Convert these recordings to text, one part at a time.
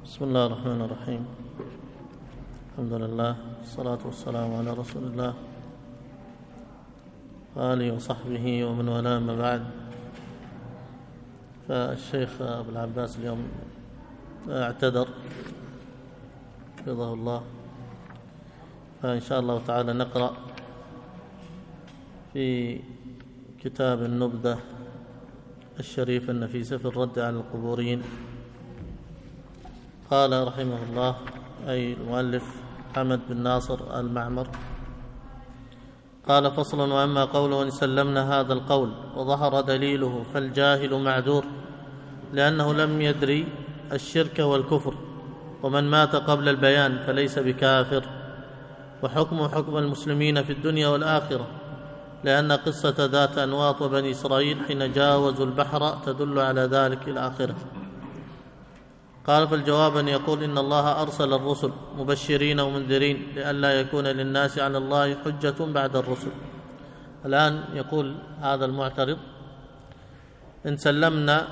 بسم الله الرحمن الرحيم. الحمد لله والصلاة والسلام على رسول الله وآله وصحبه ومن والاه، ما بعد. فالشيخ أبو العباس اليوم اعتذر حفظه الله، فإن شاء الله تعالى نقرأ في كتاب النبذة الشريف النفيسة في الرد على القبوريين. قال رحمه الله، أي المؤلف حمد بن ناصر المعمر، قال: فصل: وأما قوله إن سلمنا هذا القول وظهر دليله فالجاهل معذور، لأنه لم يدري الشرك والكفر، ومن مات قبل البيان فليس بكافر، وحكم حكم المسلمين في الدنيا والآخرة، لأن قصة ذات أنواط وبني إسرائيل حين جاوزوا البحر تدل على ذلك إلى آخره. قال: فالجواب أن يقول إن الله أرسل الرسل مبشرين ومنذرين لئلا يكون للناس على الله حجة بعد الرسل. الآن يقول هذا المعترض: إن سلمنا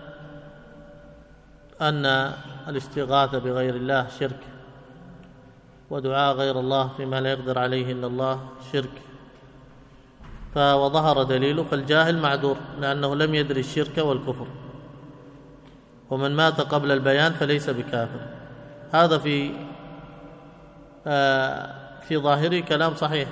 أن الاستغاثة بغير الله شرك، ودعاء غير الله فيما لا يقدر عليه إلا الله شرك، وظهر دليله فالجاهل معذور، لأنه لم يدري الشرك والكفر، ومن مات قبل البيان فليس بكافر. هذا في ظاهره كلام صحيح،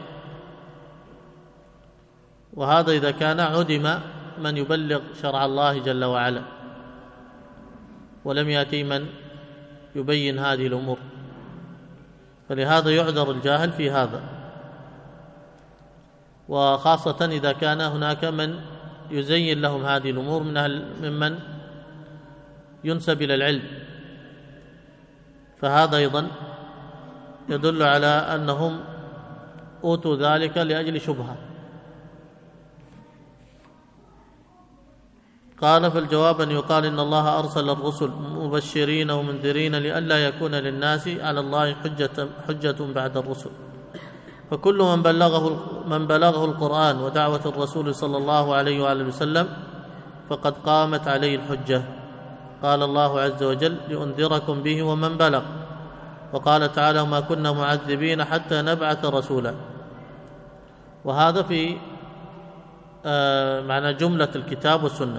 وهذا إذا كان عدم من يبلغ شرع الله جل وعلا، ولم يأتي من يبين هذه الأمور، فلهذا يعذر الجاهل في هذا، وخاصة إذا كان هناك من يزين لهم هذه الأمور ممن ينسب إلى العلم، فهذا أيضا يدل على أنهم أوتوا ذلك لأجل شبهة. قال: فالجواب أن يقال إن الله أرسل الرسل مبشرين ومنذرين لئلا يكون للناس على الله حجة بعد الرسل، فكل من بلغه القرآن ودعوة الرسول صلى الله عليه وآله وسلم فقد قامت عليه الحجة. قال الله عز وجل: لأنذركم به ومن بلغ، وقال تعالى: وما كنا معذبين حتى نبعث رسولا. وهذا في معنى جملة الكتاب والسنة.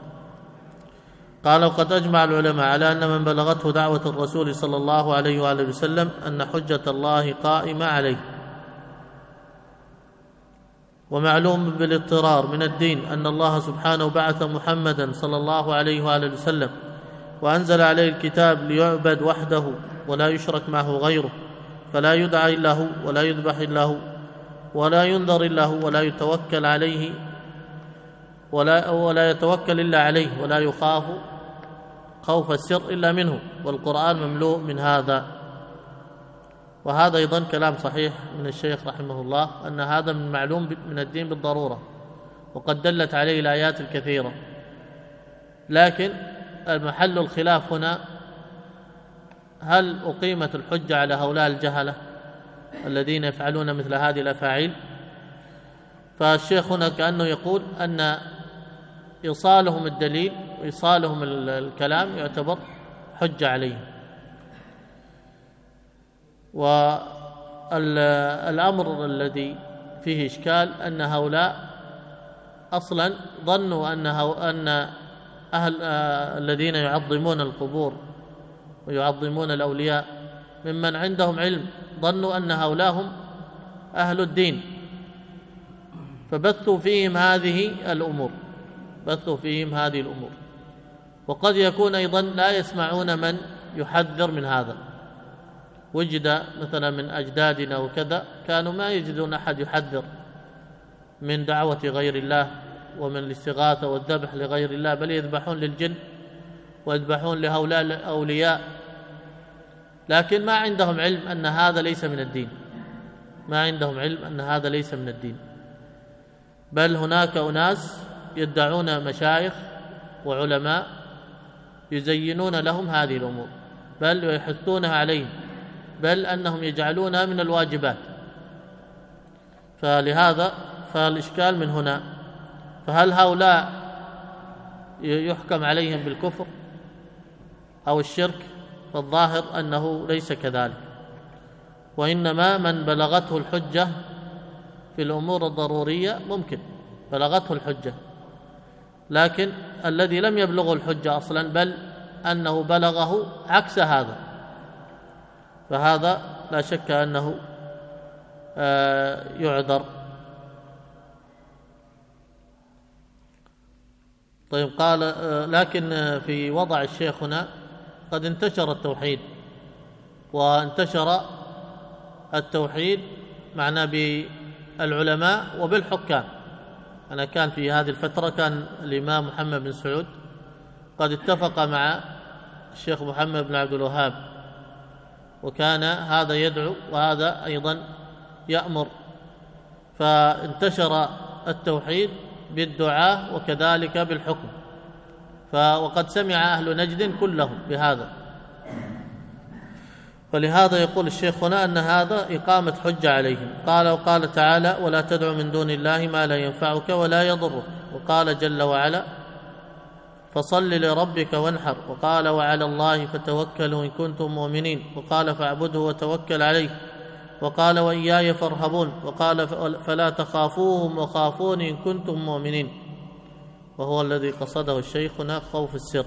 قال: وقد أجمع العلماء على أن من بلغته دعوة الرسول صلى الله عليه وآله وسلم أن حجة الله قائمة عليه. ومعلوم بالاضطرار من الدين أن الله سبحانه بعث محمدا صلى الله عليه وآله وسلم وأنزل عليه الكتاب ليعبد وحده ولا يشرك معه غيره، فلا يدعى إلا هو، ولا يذبح إلا هو، ولا ينذر إلا هو، ولا يتوكل عليه ولا يتوكل إلا عليه، ولا يخاف خوف السر إلا منه، والقرآن مملوء من هذا. وهذا أيضا كلام صحيح من الشيخ رحمه الله، أن هذا من معلوم من الدين بالضرورة، وقد دلت عليه الآيات الكثيرة. لكن المحل الخلاف هنا: هل أقيمت الحجة على هؤلاء الجهلة الذين يفعلون مثل هذه الأفاعيل؟ فالشيخ هنا كأنه يقول أن إيصالهم الدليل وإيصالهم الكلام يعتبر حجة عليهم. والأمر الذي فيه إشكال أن هؤلاء أصلا ظنوا أن الذين يعظمون القبور ويعظمون الأولياء ممن عندهم علم، ظنوا أن هؤلاء هم أهل الدين، فبثوا فيهم هذه الأمور. وقد يكون أيضا لا يسمعون من يحذر من هذا. وجد مثلا من أجدادنا وكذا كانوا ما يجدون أحد يحذر من دعوة غير الله ومن الاستغاثة والذبح لغير الله، بل يذبحون للجن ويذبحون لهؤلاء الأولياء، لكن ما عندهم علم أن هذا ليس من الدين. بل هناك أناس يدعون مشايخ وعلماء يزينون لهم هذه الأمور، بل ويحثونها عليهم، بل أنهم يجعلونها من الواجبات. فلهذا فالإشكال من هنا: فهل هؤلاء يحكم عليهم بالكفر أو الشرك فالظاهر أنه ليس كذلك، وإنما من بلغته الحجة في الأمور الضرورية ممكن بلغته الحجة، لكن الذي لم يبلغه الحجة أصلا بل أنه بلغه عكس هذا، فهذا لا شك أنه يعذر. طيب، قال لكن في وضع الشيخ هنا قد انتشر التوحيد، وانتشر التوحيد معنا بالعلماء وبالحكام. أنا كان في هذه الفترة كان الإمام محمد بن سعود قد اتفق مع الشيخ محمد بن عبد الوهاب، وكان هذا يدعو وهذا أيضا يأمر، فانتشر التوحيد بالدعاء وكذلك بالحكم، وقد سمع أهل نجد كلهم بهذا. فلهذا يقول الشيخ هنا أن هذا إقامة حجة عليهم. وقال تعالى: ولا تدع من دون الله ما لا ينفعك ولا يضرك. وقال جل وعلا: فصل لربك وانحر. وقال: وعلى الله فتوكلوا إن كنتم مؤمنين. وقال: فاعبده وتوكل عليه. وقال: وإياي فارهبون. وقال: فلا تخافوهم وخافون إن كنتم مؤمنين، وهو الذي قصده الشيخ هنا خوف السر.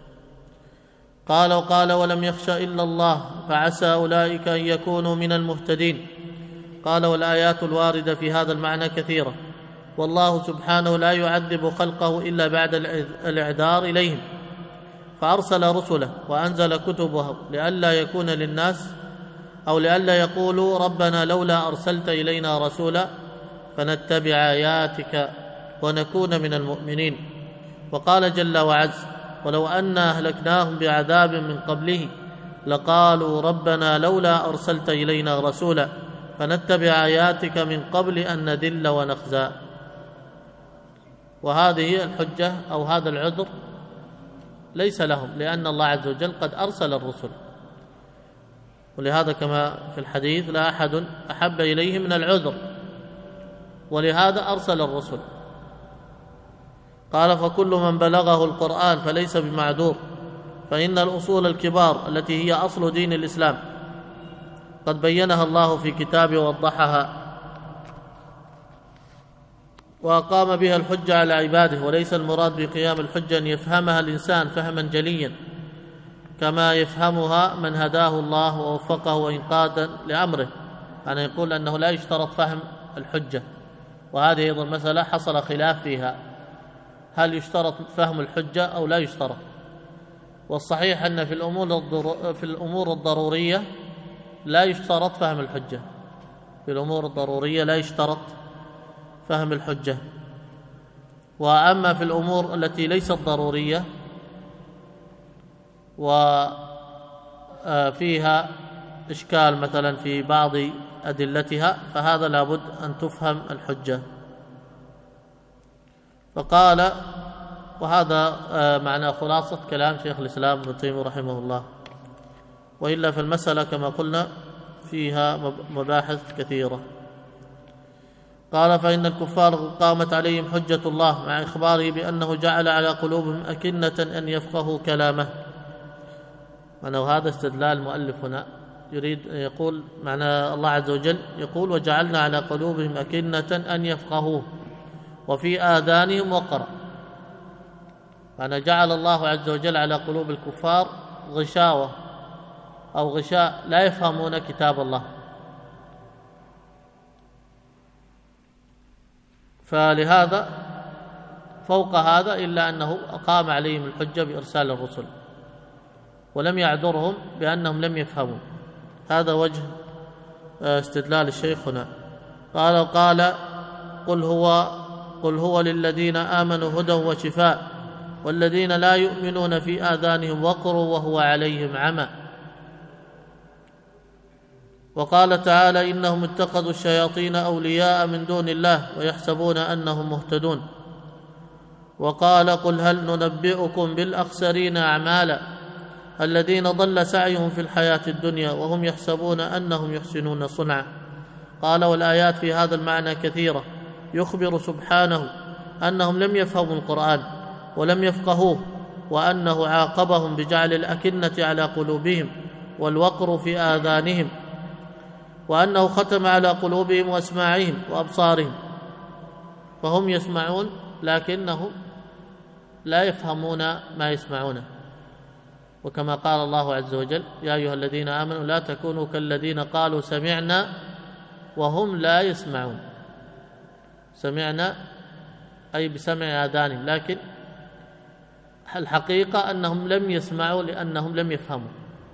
وقال: ولم يخش إلا الله فعسى أولئك أن يكونوا من المهتدين. قال: والآيات الواردة في هذا المعنى كثيرة، والله سبحانه لا يعذب خلقه إلا بعد الإعذار إليهم، فأرسل رسله وأنزل كتبه لئلا يكون للناس أو لئلا يقولوا ربنا لولا أرسلت إلينا رسولا فنتبع آياتك ونكون من المؤمنين. وقال جل وعز: ولو أنا أهلكناهم بعذاب من قبله لقالوا ربنا لولا أرسلت إلينا رسولا فنتبع آياتك من قبل أن نذل ونخزى. وهذه الحجة أو هذا العذر ليس لهم، لأن الله عز وجل قد أرسل الرسل، ولهذا كما في الحديث: لا أحد أحب إليه من العذر، ولهذا أرسل الرسل. قال: فكل من بلغه القرآن فليس بمعذور، فإن الأصول الكبار التي هي أصل دين الإسلام قد بينها الله في كتابه ووضحها وأقام بها الحجة على عباده. وليس المراد بقيام الحجة أن يفهمها الإنسان فهما جليا كما يفهمها من هداه الله ووفقه وإنقاذا لأمره. أنا يقول أنه لا يشترط فهم الحجة، وهذه أيضا مسألة حصل خلاف فيها، هل يشترط فهم الحجة أو لا يشترط؟ والصحيح أن في الأمور الضرورية لا يشترط فهم الحجة، في الأمور الضرورية لا يشترط فهم الحجة. وأما في الأمور التي ليست ضرورية وفيها إشكال مثلا في بعض أدلتها فهذا لابد أن تفهم الحجة. فقال، وهذا معنى خلاصة كلام شيخ الإسلام ابن تيمية رحمه الله، وإلا في المسألة كما قلنا فيها مباحث كثيرة. قال: فإن الكفار قامت عليهم حجة الله مع إخباره بأنه جعل على قلوبهم أكنة أن يفقهوا كلامه. وهذا استدلال المؤلف هنا، يريد يقول معنى الله عز وجل يقول: وجعلنا على قلوبهم أكنة أن يفقهوه وفي آذانهم وقرا. معنى جعل الله عز وجل على قلوب الكفار غشاوة أو غشاء لا يفهمون كتاب الله، فلهذا فوق هذا إلا أنه أقام عليهم الحجة بإرسال الرسل ولم يعذرهم بأنهم لم يفهموا. هذا وجه استدلال الشيخ هنا. قال: قل هو للذين آمنوا هدى وشفاء والذين لا يؤمنون في آذانهم وقر وهو عليهم عمى. وقال تعالى: إنهم اتخذوا الشياطين أولياء من دون الله ويحسبون أنهم مهتدون. وقال: قل هل ننبئكم بالأخسرين أعمالا الذين ضل سعيهم في الحياة الدنيا وهم يحسبون أنهم يحسنون صنعا. قال: والآيات في هذا المعنى كثيرة، يخبر سبحانه أنهم لم يفهموا القرآن ولم يفقهوه وأنه عاقبهم بجعل الأكنة على قلوبهم والوقر في آذانهم، وأنه ختم على قلوبهم وأسماعهم وأبصارهم، فهم يسمعون لكنهم لا يفهمون ما يسمعونه. وكما قال الله عز وجل: يا أيها الذين آمنوا لا تكونوا كالذين قالوا سمعنا وهم لا يسمعون. سمعنا أي بسمع آذانهم، لكن الحقيقة أنهم لم يسمعوا لأنهم لم يفهموا.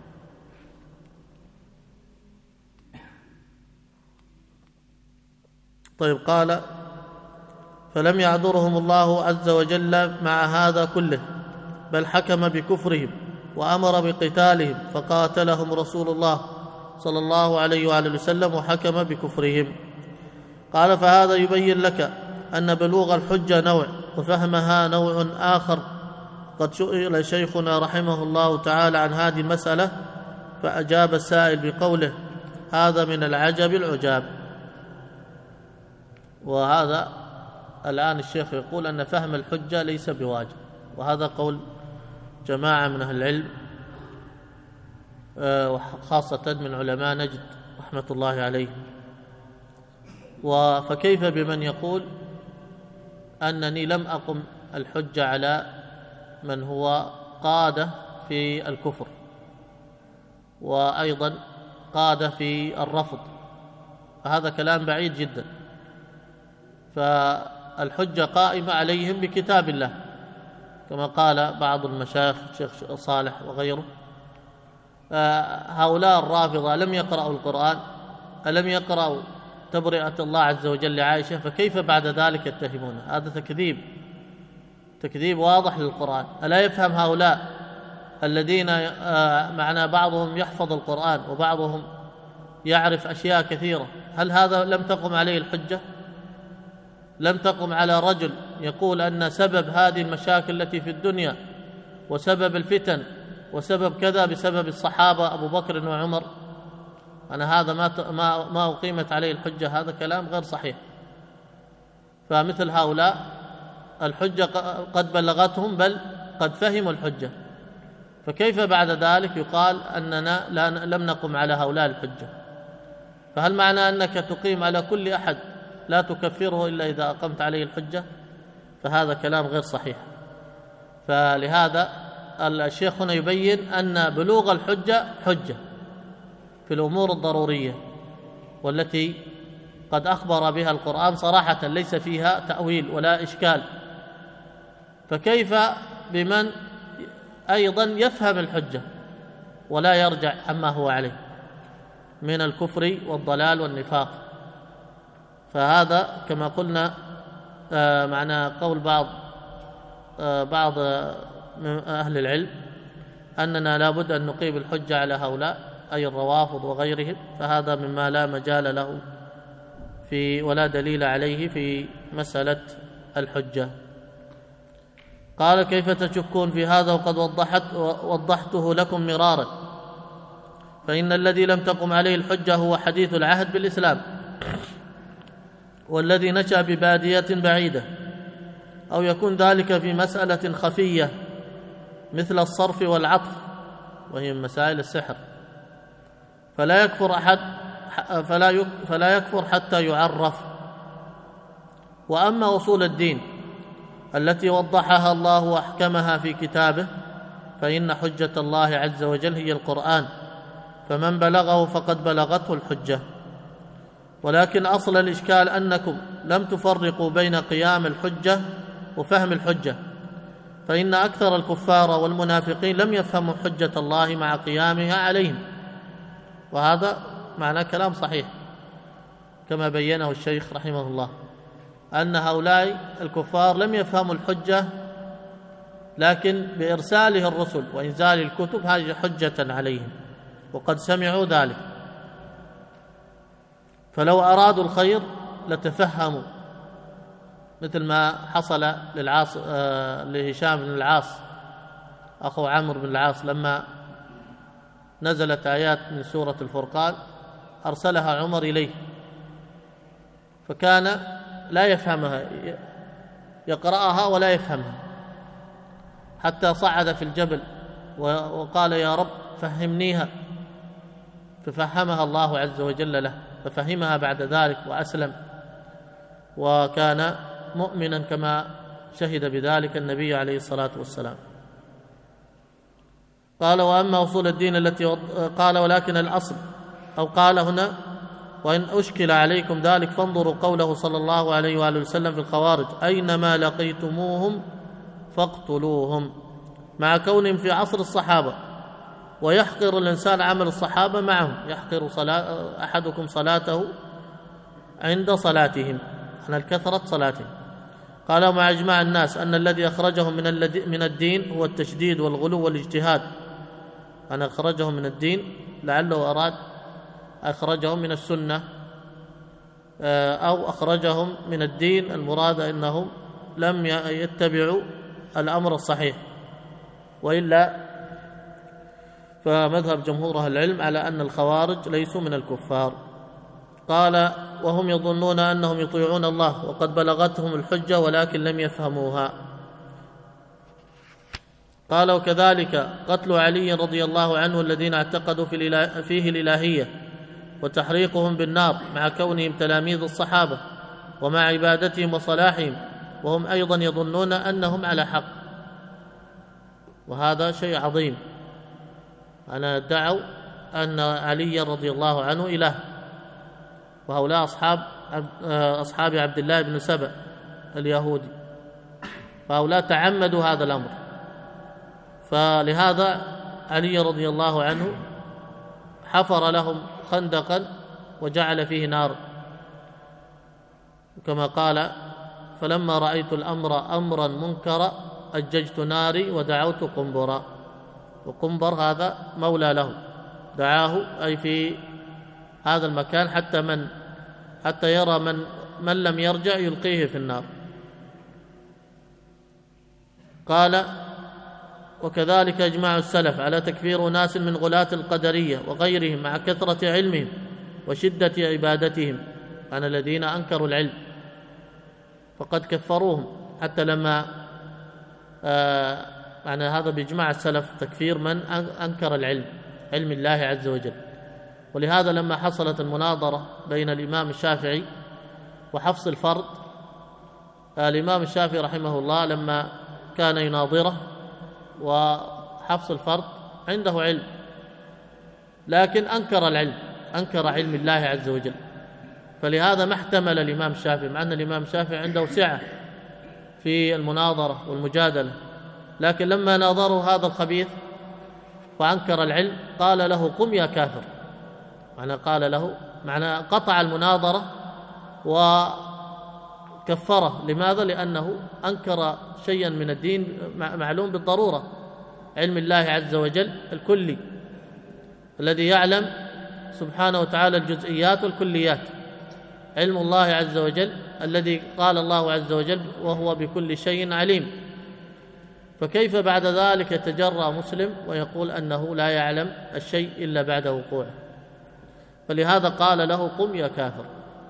طيب، قال: فلم يعذرهم الله عز وجل مع هذا كله، بل حكم بكفرهم وأمر بقتالهم، فقاتلهم رسول الله صلى الله عليه وآله وسلم وحكم بكفرهم. قال: فهذا يبين لك أن بلوغ الحجة نوع وفهمها نوع آخر. قد سئل شيخنا رحمه الله تعالى عن هذه المسألة، فأجاب السائل بقوله: هذا من العجب العجاب. وهذا الآن الشيخ يقول أن فهم الحجة ليس بواجب، وهذا قول جماعة من أهل العلم وخاصة من علماء نجد رحمة الله عليهم. فكيف بمن يقول أنني لم أقم الحجة على من هو قادة في الكفر وأيضا قادة في الرفض؟ فهذا كلام بعيد جدا. فالحجة قائمة عليهم بكتاب الله، كما قال بعض المشايخ الشيخ صالح وغيره: هؤلاء الرافضة لم يقرأوا القرآن، ألم يقرأوا تبرئة الله عز وجل لعائشة، فكيف بعد ذلك يتهمونه؟ هذا تكذيب واضح للقرآن. ألا يفهم هؤلاء الذين معنا بعضهم يحفظ القرآن وبعضهم يعرف أشياء كثيرة؟ هل هذا لم تقم عليه الحجة؟ لم تقم على رجل يقول أن سبب هذه المشاكل التي في الدنيا وسبب الفتن وسبب كذا بسبب الصحابة أبو بكر وعمر؟ أنا هذا ما أقيمت عليه الحجة، هذا كلام غير صحيح. فمثل هؤلاء الحجة قد بلغتهم، بل قد فهموا الحجة، فكيف بعد ذلك يقال أننا لم نقم على هؤلاء الحجة؟ فهل معنى أنك تقيم على كل أحد لا تكفره إلا إذا أقمت عليه الحجة؟ فهذا كلام غير صحيح. فلهذا الشيخ هنا يبين أن بلوغ الحجة حجة في الأمور الضرورية والتي قد أخبر بها القرآن صراحة، ليس فيها تأويل ولا إشكال. فكيف بمن أيضا يفهم الحجة ولا يرجع عما هو عليه من الكفر والضلال والنفاق؟ فهذا كما قلنا معنى قول بعض من أهل العلم أننا لا بد أن نقيم الحجة على هؤلاء، أي الروافض وغيرهم، فهذا مما لا مجال له ولا دليل عليه في مسألة الحجة. قال: كيف تشكون في هذا وقد وضحته لكم مرارا؟ فإن الذي لم تقم عليه الحجة هو حديث العهد بالإسلام، والذي نشأ ببادية بعيدة، أو يكون ذلك في مسألة خفية مثل الصرف والعطف، وهي من مسائل السحر، فلا يكفر حتى يعرف. وأما أصول الدين التي وضحها الله وأحكمها في كتابه، فإن حجة الله عز وجل هي القرآن، فمن بلغه فقد بلغته الحجة. ولكن أصل الإشكال أنكم لم تفرقوا بين قيام الحجة وفهم الحجة، فإن أكثر الكفار والمنافقين لم يفهموا حجة الله مع قيامها عليهم، وهذا معنى كلام صحيح كما بينه الشيخ رحمه الله، أن هؤلاء الكفار لم يفهموا الحجة، لكن بإرساله الرسل وإنزال الكتب هذه حجة عليهم، وقد سمعوا ذلك. فلو أرادوا الخير لتفهموا، مثل ما حصل لهشام بن العاص أخو عمرو بن العاص، لما نزلت آيات من سورة الفرقان أرسلها عمر إليه، فكان لا يفهمها، يقرأها ولا يفهمها، حتى صعد في الجبل وقال يا رب فهمنيها، ففهمها الله عز وجل له، ففهمها بعد ذلك وأسلم، وكان مؤمنا كما شهد بذلك النبي عليه الصلاة والسلام. قال وأما أصول الدين التي قال ولكن الأصل، أو قال هنا وإن أشكل عليكم ذلك فانظروا قوله صلى الله عليه وآله وسلم في الخوارج أينما لقيتموهم فاقتلوهم، مع كونهم في عصر الصحابة، ويحقر الإنسان عمل الصحابة معهم، يحقر أحدكم صلاته عند صلاتهم، عن الكثرة صلاتهم. قال مع إجماع الناس أن الذي أخرجهم من الدين هو التشديد والغلو والاجتهاد. أنا أخرجهم من الدين لعله أراد أخرجهم من السنة، أو أخرجهم من الدين المراد أنهم لم يتبعوا الأمر الصحيح، وإلا فمذهب جمهور أهل العلم على أن الخوارج ليسوا من الكفار. قال وهم يظنون أنهم يطيعون الله وقد بلغتهم الحجة ولكن لم يفهموها. قال وكذلك قتل علي رضي الله عنه الذين اعتقدوا فيه الإلهية وتحريقهم بالنار مع كونهم تلاميذ الصحابة ومع عبادتهم وصلاحهم، وهم أيضا يظنون أنهم على حق، وهذا شيء عظيم. أنا ادعوا أن علي رضي الله عنه إله، وهؤلاء أصحاب عبد الله بن سبأ اليهودي، فهؤلاء تعمدوا هذا الأمر، فلهذا علي رضي الله عنه حفر لهم خندقا وجعل فيه نار، كما قال فلما رأيت الأمر أمرا منكرا أججت ناري ودعوت قنبرا، وقنبر هذا مولى له دعاه أي في هذا المكان حتى يرى من لم يرجع يلقيه في النار. قال وكذلك اجماع السلف على تكفير ناس من غلاة القدرية وغيرهم مع كثرة علمهم وشدة عبادتهم، عن الذين أنكروا العلم فقد كفروهم، حتى لما معنى هذا بإجماع السلف تكفير من أنكر العلم، علم الله عز وجل. ولهذا لما حصلت المناظرة بين الإمام الشافعي وحفص الفرد، الإمام الشافعي رحمه الله لما كان يناظره وحفص الفرد عنده علم، لكن أنكر العلم، أنكر علم الله عز وجل، فلهذا ما احتمل الإمام الشافعي، مع أن الإمام الشافعي عنده سعة في المناظرة والمجادلة، لكن لما ناظروا هذا الخبيث وأنكر العلم قال له قم يا كافر، قال له قطع المناظرة وكفره. لماذا؟ لأنه أنكر شيئا من الدين معلوم بالضرورة، علم الله عز وجل الكلي الذي يعلم سبحانه وتعالى الجزئيات والكليات، علم الله عز وجل الذي قال الله عز وجل وهو بكل شيء عليم. فكيف بعد ذلك يتجرأ مسلم ويقول أنه لا يعلم الشيء إلا بعد وقوعه؟ فلهذا قال له قم يا كافر.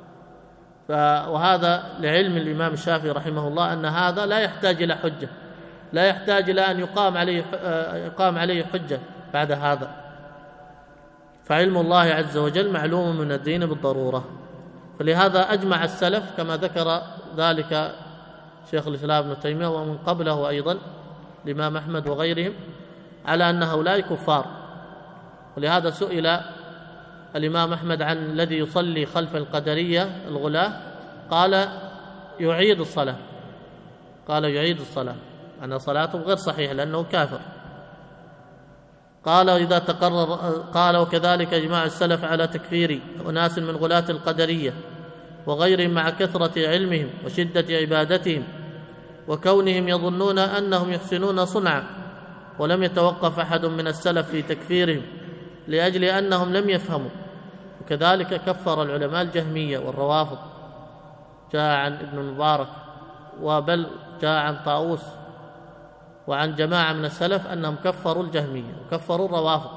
وهذا لعلم الإمام الشافعي رحمه الله أن هذا لا يحتاج إلى حجة، لا يحتاج إلى أن يقام عليه حجة بعد هذا، فعلم الله عز وجل معلوم من الدين بالضرورة. فلهذا أجمع السلف كما ذكر ذلك شيخ الإسلام ابن تيمية ومن قبله أيضا الإمام أحمد وغيرهم على أن هؤلاء كفار. ولهذا سئل الإمام أحمد عن الذي يصلي خلف القدرية الغلاة، قال يعيد الصلاة، أن صلاته غير صحيحة لأنه كافر. قال إذا تقرر، قال وكذلك إجماع السلف على تكفير أناس من غلاة القدرية وغيرهم مع كثرة علمهم وشدة عبادتهم وكونهم يظنون أنهم يحسنون صنعا، ولم يتوقف أحد من السلف في تكفيرهم لأجل أنهم لم يفهموا. وكذلك كفر العلماء الجهمية والروافض، جاء عن ابن المبارك وبل جاء عن طاووس وعن جماعة من السلف أنهم كفروا الجهمية وكفروا الروافض.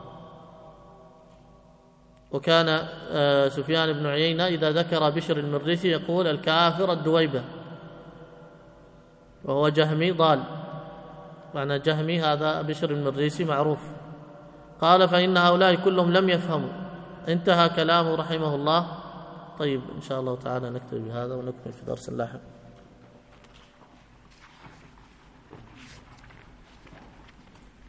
وكان سفيان بن عيينة إذا ذكر بشر المريسي يقول الكافر الدويبة، وهو جهمي ضال، معنى جهمي هذا بشر المريسي معروف. قال فإن هؤلاء كلهم لم يفهموا. انتهى كلامه رحمه الله. طيب إن شاء الله تعالى نكتفي بهذا ونكمل في درس لاحق.